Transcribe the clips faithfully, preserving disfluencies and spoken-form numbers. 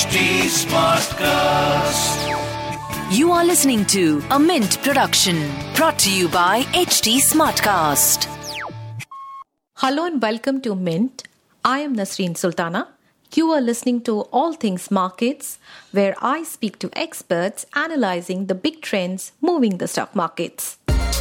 H T Smartcast. You are listening to a Mint production brought to you by H T Smartcast. Hello and welcome to Mint. I am Nasreen Sultana. You are listening to All Things Markets, where I speak to experts analyzing the big trends moving the stock markets.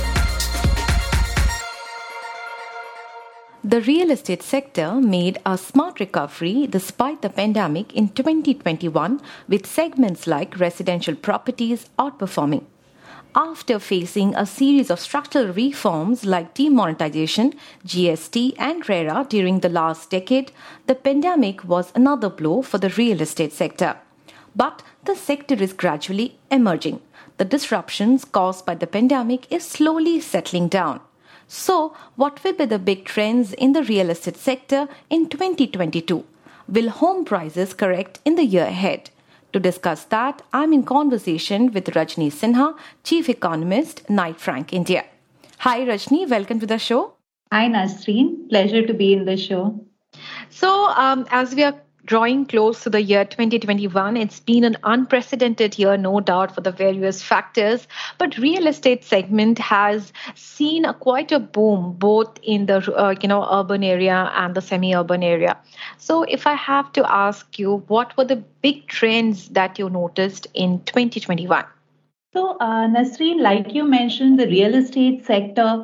The real estate sector made a smart recovery despite the pandemic in twenty twenty-one, with segments like residential properties outperforming. After facing a series of structural reforms like demonetization, G S T and RERA during the last decade, the pandemic was another blow for the real estate sector. But the sector is gradually emerging. The disruptions caused by the pandemic is slowly settling down. So, what will be the big trends in the real estate sector in twenty twenty-two? Will home prices correct in the year ahead? To discuss that, I'm in conversation with Rajni Sinha, Chief Economist, Knight Frank India. Hi Rajni, welcome to the show. Hi Nasreen, pleasure to be in the show. So, um, as we are drawing close to the year twenty twenty-one, it's been an unprecedented year, no doubt, for the various factors. But real estate segment has seen a quite a boom, both in the uh, you know urban area and the semi-urban area. So, if I have to ask you, what were the big trends that you noticed in twenty twenty-one? So, uh, Nasreen, like you mentioned, the real estate sector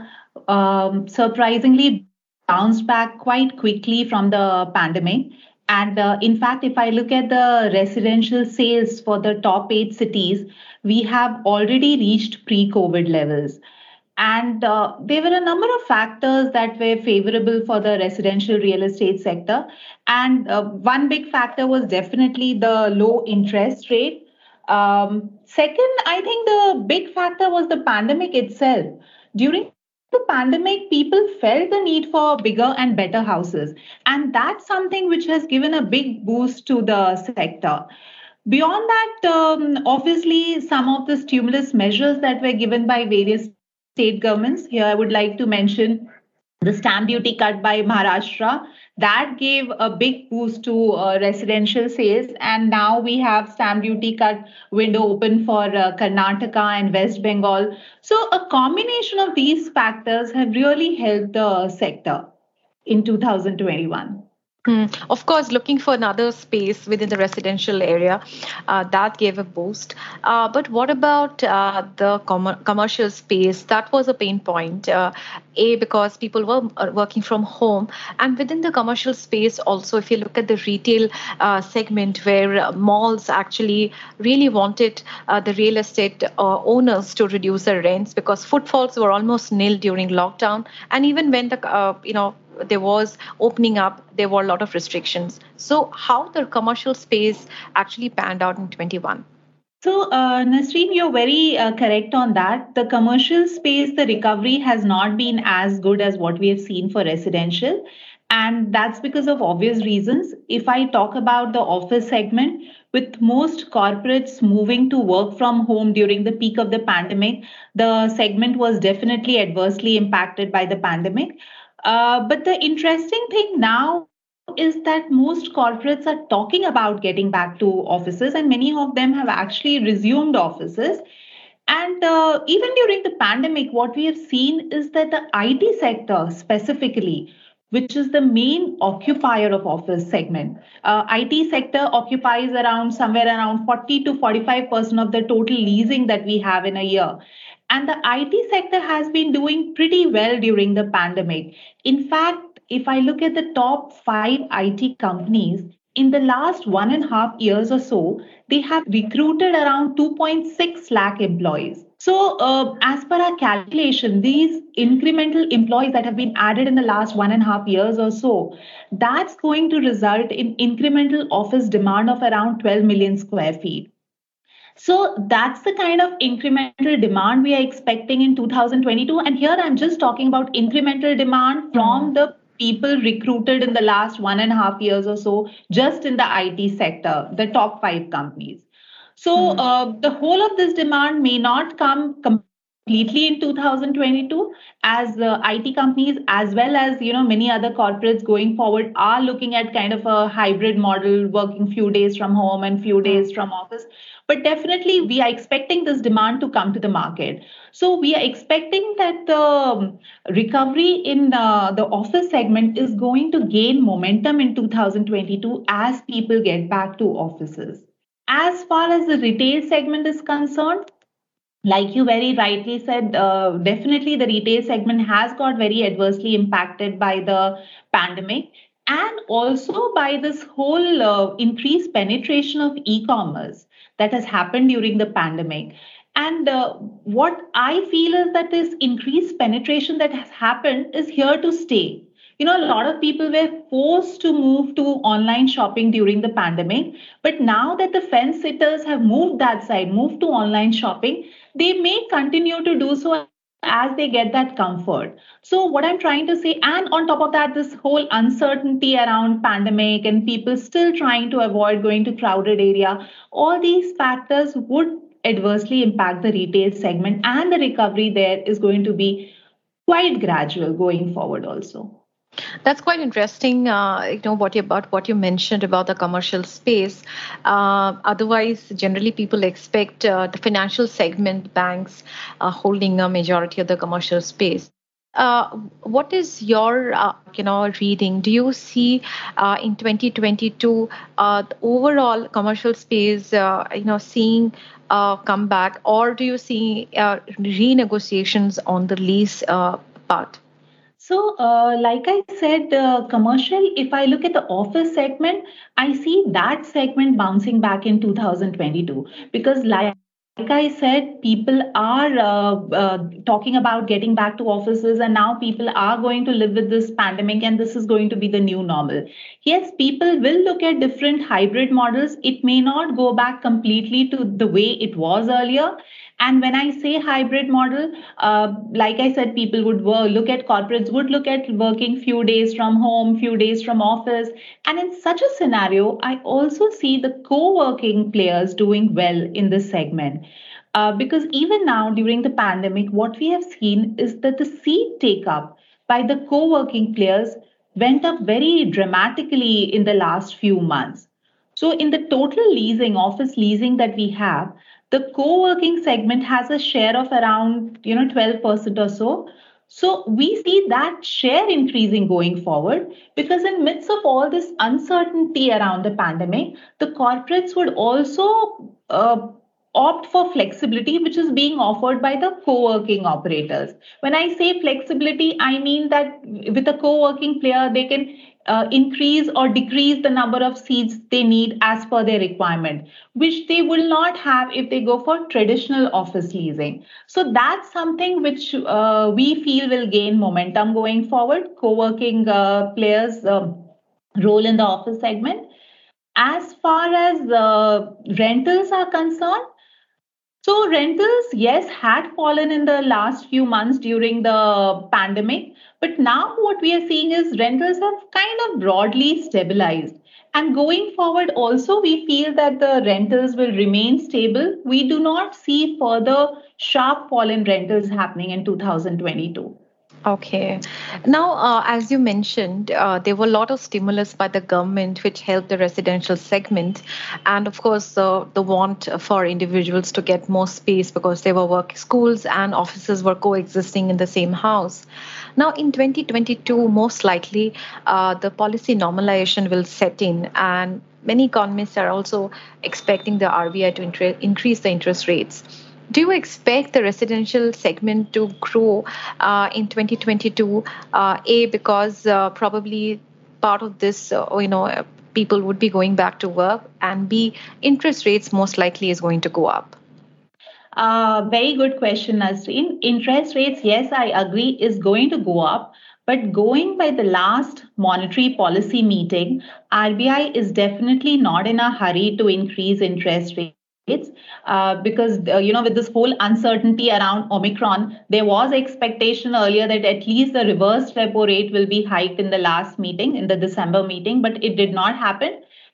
um, surprisingly bounced back quite quickly from the pandemic. And uh, in fact, if I look at the residential sales for the top eight cities, we have already reached pre-COVID levels. And uh, there were a number of factors that were favorable for the residential real estate sector. And uh, one big factor was definitely the low interest rate. Um, second, I think the big factor was the pandemic itself. During the pandemic, people felt the need for bigger and better houses. And that's something which has given a big boost to the sector. Beyond that, um, obviously, some of the stimulus measures that were given by various state governments. Here, I would like to mention the stamp duty cut by Maharashtra. That gave a big boost to uh, residential sales. And now we have stamp duty cut window open for uh, Karnataka and West Bengal. So a combination of these factors have really helped the sector in two thousand twenty-one. Hmm. Of course, looking for another space within the residential area, uh, that gave a boost. Uh, but what about uh, the com- commercial space? That was a pain point. Uh, a, because people were uh, working from home. And within the commercial space also, if you look at the retail uh, segment where uh, malls actually really wanted uh, the real estate uh, owners to reduce their rents because footfalls were almost nil during lockdown. And even when the, uh, you know, there was opening up, there were a lot of restrictions. So how the commercial space actually panned out in twenty-one? So, uh, Nasreen, you're very uh, correct on that. The commercial space, the recovery has not been as good as what we have seen for residential. And that's because of obvious reasons. If I talk about the office segment, with most corporates moving to work from home during the peak of the pandemic, the segment was definitely adversely impacted by the pandemic. Uh, but the interesting thing now is that most corporates are talking about getting back to offices, and many of them have actually resumed offices. And uh, even during the pandemic, what we have seen is that the I T sector specifically, which is the main occupier of office segment, uh, I T sector occupies around somewhere around forty to forty-five percent of the total leasing that we have in a year. And the I T sector has been doing pretty well during the pandemic. In fact, if I look at the top five I T companies, in the last one and a half years or so, they have recruited around two point six lakh employees. So, uh, as per our calculation, these incremental employees that have been added in the last one and a half years or so, that's going to result in incremental office demand of around twelve million square feet. So that's the kind of incremental demand we are expecting in two thousand twenty-two. And here I'm just talking about incremental demand from the people recruited in the last one and a half years or so, just in the I T sector, the top five companies. So uh, the whole of this demand may not come completely in two thousand twenty-two, as uh, I T companies as well as you know many other corporates going forward are looking at kind of a hybrid model, working few days from home and few days from office. But definitely we are expecting this demand to come to the market. So we are expecting that the um, recovery in uh, the office segment is going to gain momentum in two thousand twenty-two as people get back to offices. As far as the retail segment is concerned, like you very rightly said, uh, definitely the retail segment has got very adversely impacted by the pandemic and also by this whole uh, increased penetration of e-commerce that has happened during the pandemic. And uh, what I feel is that this increased penetration that has happened is here to stay. You know, a lot of people were forced to move to online shopping during the pandemic. But now that the fence sitters have moved that side, moved to online shopping, they may continue to do so as they get that comfort. So what I'm trying to say, and on top of that, this whole uncertainty around pandemic and people still trying to avoid going to crowded area, all these factors would adversely impact the retail segment, and the recovery there is going to be quite gradual going forward also. That's quite interesting. Uh, you know what you, about what you mentioned about the commercial space. Uh, otherwise, generally people expect uh, the financial segment, banks, uh, holding a majority of the commercial space. Uh, what is your uh, you know reading? Do you see uh, in twenty twenty-two uh, the overall commercial space uh, you know seeing uh, come back, or do you see uh, renegotiations on the lease uh, part? So, uh, like I said, uh, commercial, if I look at the office segment, I see that segment bouncing back in two thousand twenty-two because, like like I said, people are uh, uh, talking about getting back to offices, and now people are going to live with this pandemic, and this is going to be the new normal. Yes, people will look at different hybrid models. It may not go back completely to the way it was earlier. And when I say hybrid model, uh, like I said, people would work, look at corporates would look at working few days from home, few days from office. And in such a scenario, I also see the co-working players doing well in this segment. Uh, because even now during the pandemic, what we have seen is that the seat take up by the co-working players went up very dramatically in the last few months. So in the total leasing, office leasing that we have, the co-working segment has a share of around, you know, twelve percent or so. So we see that share increasing going forward because in midst of all this uncertainty around the pandemic, the corporates would also uh, opt for flexibility, which is being offered by the co-working operators. When I say flexibility, I mean that with a co-working player, they can uh, increase or decrease the number of seats they need as per their requirement, which they will not have if they go for traditional office leasing. So that's something which uh, we feel will gain momentum going forward. Co-working uh, players' uh, role in the office segment. As far as uh, rentals are concerned, so rentals, yes, had fallen in the last few months during the pandemic, but now what we are seeing is rentals have kind of broadly stabilized. And going forward, also, we feel that the rentals will remain stable. We do not see further sharp fall in rentals happening in two thousand twenty-two. Okay. Now, uh, as you mentioned, uh, there were a lot of stimulus by the government which helped the residential segment. And of course, uh, the want for individuals to get more space because they were work schools and offices were coexisting in the same house. Now, in twenty twenty-two, most likely, uh, the policy normalization will set in, and many economists are also expecting the R B I to intre- increase the interest rates. Do you expect the residential segment to grow uh, in twenty twenty-two? Uh, A, because uh, probably part of this, uh, you know, uh, people would be going back to work, and B, interest rates most likely is going to go up. Uh, very good question, Nasreen. Interest rates, yes, I agree, is going to go up. But going by the last monetary policy meeting, R B I is definitely not in a hurry to increase interest rates. Uh, because uh, you know with this whole uncertainty around Omicron, there was expectation earlier that at least the reverse repo rate will be hiked in the last meeting, in the December meeting, but it did not happen.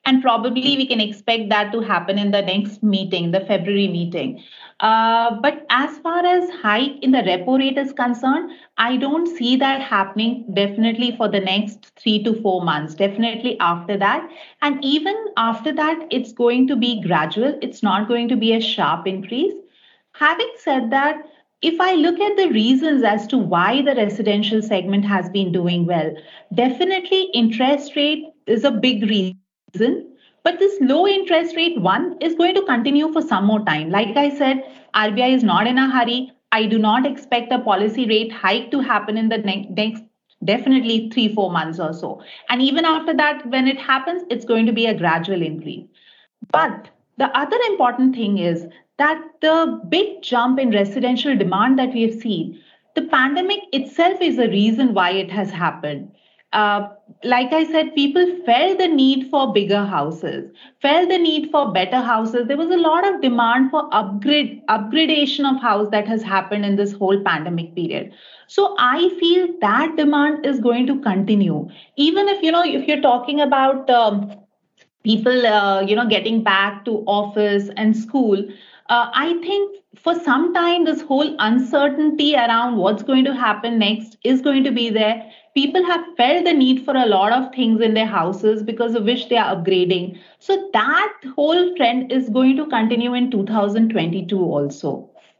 And probably we can expect that to happen in the next meeting, the February meeting. Uh, but as far as hike in the repo rate is concerned, I don't see that happening definitely for the next three to four months, definitely after that. And even after that, it's going to be gradual. It's not going to be a sharp increase. Having said that, if I look at the reasons as to why the residential segment has been doing well, definitely interest rate is a big reason. But this low interest rate one is going to continue for some more time. Like I said, R B I is not in a hurry. I do not expect a policy rate hike to happen in the ne- next definitely three, four months or so. And even after that, when it happens, it's going to be a gradual increase. But the other important thing is that the big jump in residential demand that we have seen, the pandemic itself is a reason why it has happened. Uh, like I said, people felt the need for bigger houses, felt the need for better houses. There was a lot of demand for upgrade, upgradation of house that has happened in this whole pandemic period. So I feel that demand is going to continue. Even if, you know, if you're talking about um, people uh, you know getting back to office and school, uh, I think for some time this whole uncertainty around what's going to happen next is going to be there. People have felt the need for a lot of things in their houses because of which they are upgrading. So that whole trend is going to continue in two thousand twenty-two also.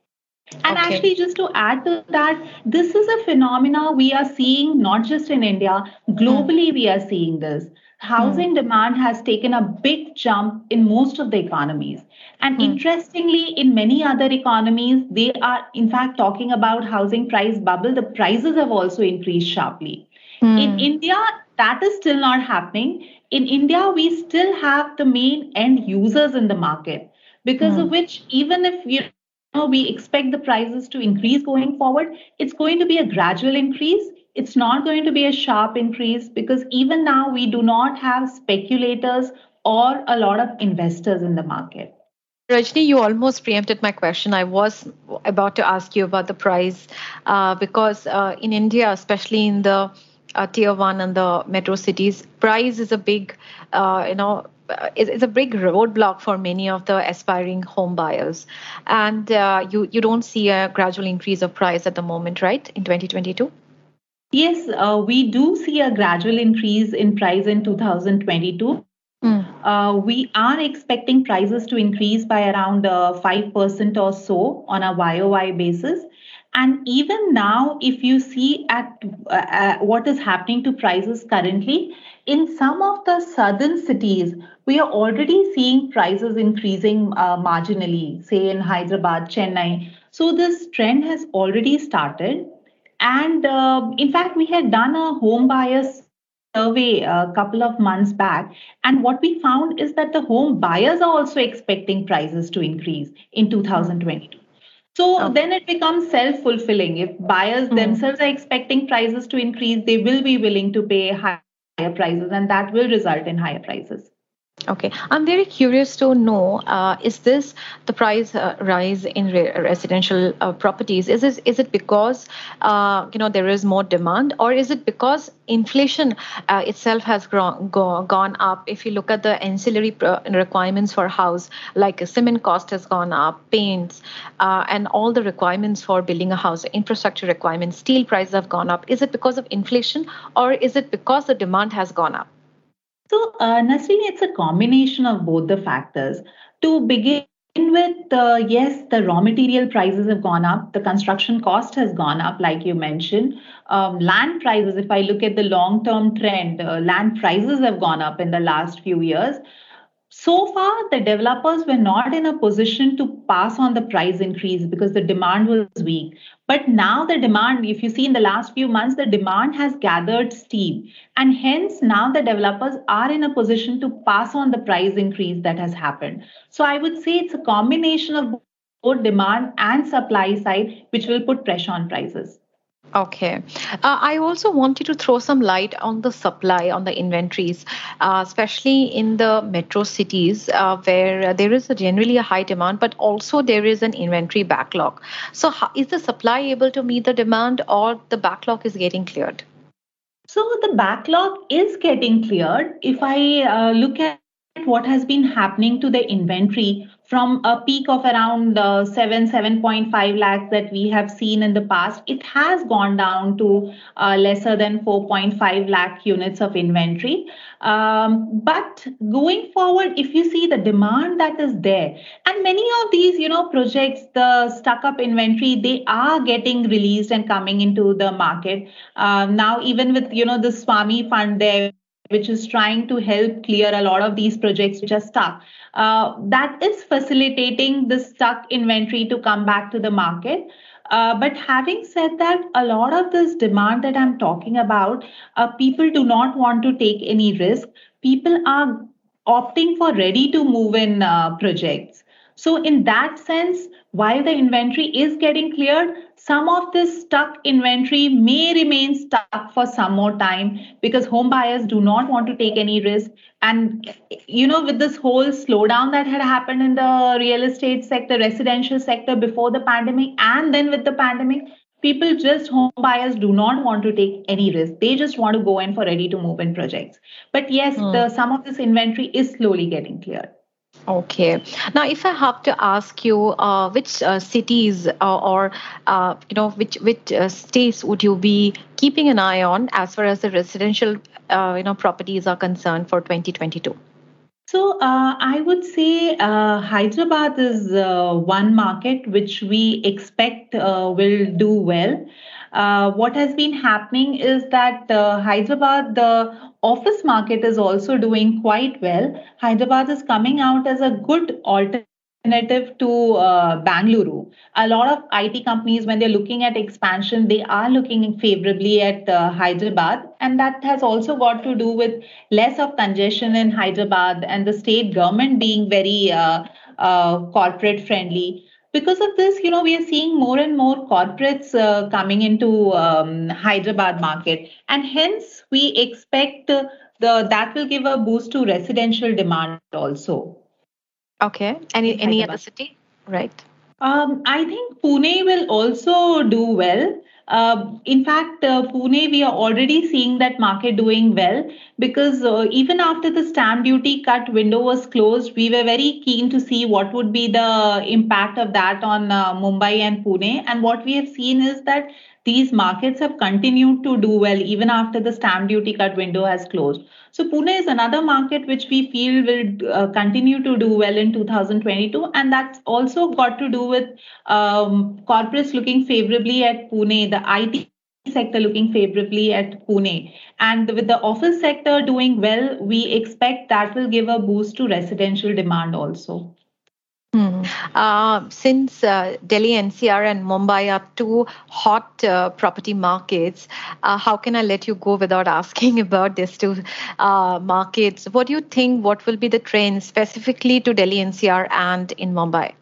And Okay. actually, just to add to that, this is a phenomena we are seeing not just in India, Hmm. globally, we are seeing this. Hmm. Housing demand has taken a big jump in most of the economies. And Hmm. interestingly, in many other economies, they are in fact talking about housing price bubble. The prices have also increased sharply. In Hmm. India, that is still not happening. In India, we still have the main end users in the market, because Hmm. of which, even if you know, we expect the prices to increase going forward, it's going to be a gradual increase. It's not going to be a sharp increase because even now we do not have speculators or a lot of investors in the market. Rajni, you almost preempted my question. I was about to ask you about the price uh, because uh, in India, especially in the uh, tier one and the metro cities, price is a big, uh, you know, uh, is, is a big roadblock for many of the aspiring home buyers. And uh, you, you don't see a gradual increase of price at the moment, right, in twenty twenty-two? Yes, uh, we do see a gradual increase in price in two thousand twenty-two. Mm. Uh, we are expecting prices to increase by around uh, five percent or so on a Y O Y basis. And even now, if you see at uh, uh, what is happening to prices currently, in some of the southern cities, we are already seeing prices increasing uh, marginally, say in Hyderabad, Chennai. So this trend has already started. And uh, in fact, we had done a home buyers survey a couple of months back. And what we found is that the home buyers are also expecting prices to increase in Mm. two thousand twenty-two. So Okay. then it becomes self fulfilling. If buyers Mm. themselves are expecting prices to increase, they will be willing to pay higher prices, and that will result in higher prices. Okay, I'm very curious to know, uh, is this the price uh, rise in re- residential uh, properties? Is this, is it because uh, you know there is more demand, or is it because inflation uh, itself has grown, go, gone up? If you look at the ancillary pro- requirements for house, like a cement cost has gone up, paints, uh, and all the requirements for building a house, infrastructure requirements, steel prices have gone up. Is it because of inflation, or is it because the demand has gone up? So, uh, Nasreen, it's a combination of both the factors. To begin with, uh, yes, the raw material prices have gone up. The construction cost has gone up, like you mentioned. Um, land prices, if I look at the long term trend, uh, land prices have gone up in the last few years. So far, the developers were not in a position to pass on the price increase because the demand was weak. But now, the demand, if you see in the last few months, the demand has gathered steam. And hence, now the developers are in a position to pass on the price increase that has happened. So, I would say it's a combination of both demand and supply side, which will put pressure on prices. Okay. Uh, I also want you to throw some light on the supply, on the inventories, uh, especially in the metro cities uh, where there is a generally a high demand, but also there is an inventory backlog. So, how, is the supply able to meet the demand, or the backlog is getting cleared? So the backlog is getting cleared. If I uh, look at what has been happening to the inventory from a peak of around uh, seven, seven point five lakhs that we have seen in the past, it has gone down to uh, lesser than four point five lakh units of inventory. Um, but going forward, if you see the demand that is there, and many of these, you know, projects, the stuck up inventory, they are getting released and coming into the market. Uh, now, even with, you know, the Swami Fund there, which is trying to help clear a lot of these projects which are stuck. Uh, that is facilitating the stuck inventory to come back to the market. Uh, but having said that, a lot of this demand that I'm talking about, uh, people do not want to take any risk. People are opting for ready to move in uh, projects. So, in that sense, while the inventory is getting cleared, some of this stuck inventory may remain stuck for some more time because home buyers do not want to take any risk. And, you know, with this whole slowdown that had happened in the real estate sector, residential sector before the pandemic, and then with the pandemic, people just home buyers do not want to take any risk. They just want to go in for ready to move in projects. But yes, Hmm. the some of this inventory is slowly getting cleared. Okay. Now, if I have to ask you, uh, which uh, cities uh, or uh, you know which which uh, states would you be keeping an eye on as far as the residential uh, you know properties are concerned for twenty twenty-two? So uh, I would say uh, Hyderabad is uh, one market which we expect uh, will do well. Uh, what has been happening is that uh, Hyderabad, the office market is also doing quite well. Hyderabad is coming out as a good alternative to uh, Bangalore. A lot of I T companies, when they're looking at expansion, they are looking favorably at uh, Hyderabad. And that has also got to do with less of congestion in Hyderabad and the state government being very uh, uh, corporate friendly. Because of this, you know, we are seeing more and more corporates uh, coming into um, Hyderabad market, and hence we expect uh, the that will give a boost to residential demand also Okay. Any in any other Hyderabad. city? Right. Um, I think Pune will also do well. Uh, in fact, uh, Pune, we are already seeing that market doing well because uh, even after the stamp duty cut window was closed, we were very keen to see what would be the impact of that on uh, Mumbai and Pune. And what we have seen is that these markets have continued to do well even after the stamp duty cut window has closed. So Pune is another market which we feel will uh, continue to do well in two thousand twenty-two, and that's also got to do with um, corporates looking favorably at Pune, the I T sector looking favorably at Pune, and with the office sector doing well, we expect that will give a boost to residential demand also. Hmm. Uh, since uh, Delhi N C R and Mumbai are two hot uh, property markets, uh, how can I let you go without asking about these two uh, markets? What do you think? What will be the trend specifically to Delhi N C R and in Mumbai?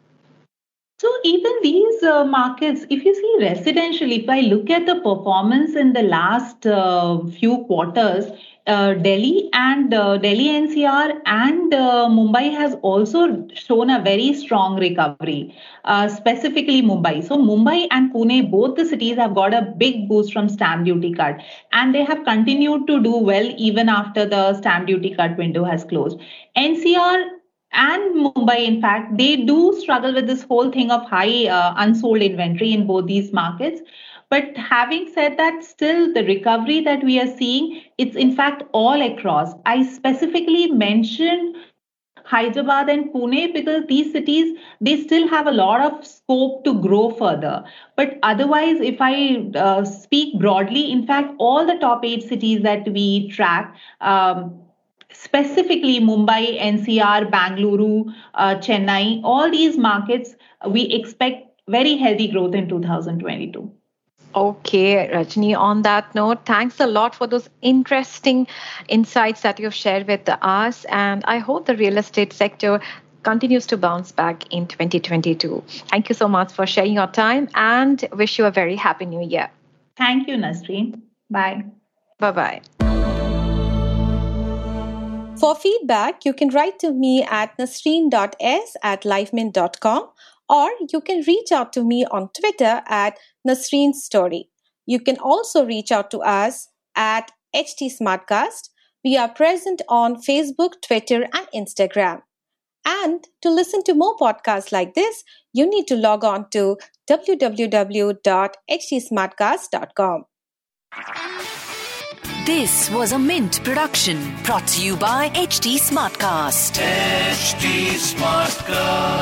So even these uh, markets, if you see residential, if I look at the performance in the last uh, few quarters, uh, Delhi and uh, Delhi N C R and uh, Mumbai has also shown a very strong recovery, uh, specifically Mumbai. So Mumbai and Pune, both the cities have got a big boost from stamp duty cut, and they have continued to do well even after the stamp duty cut window has closed. N C R and Mumbai, in fact, they do struggle with this whole thing of high uh, unsold inventory in both these markets. But having said that, still the recovery that we are seeing, it's in fact all across. I specifically mentioned Hyderabad and Pune because these cities, they still have a lot of scope to grow further. But otherwise, if I uh, speak broadly, in fact, all the top eight cities that we track, um, specifically Mumbai, N C R, Bangalore, uh, Chennai, all these markets, we expect very healthy growth in two thousand twenty-two. Okay, Rajni, on that note, thanks a lot for those interesting insights that you've shared with us. And I hope the real estate sector continues to bounce back in twenty twenty-two. Thank you so much for sharing your time and wish you a very happy new year. Thank you, Nasreen. Bye. Bye-bye. For feedback, you can write to me at nasreen.s at livemint dot com, or you can reach out to me on Twitter at Nasreen Story. You can also reach out to us at H T Smartcast. We are present on Facebook, Twitter, and Instagram. And to listen to more podcasts like this, you need to log on to w w w dot h t smartcast dot com. This was a Mint production brought to you by H T Smartcast. H T Smartcast.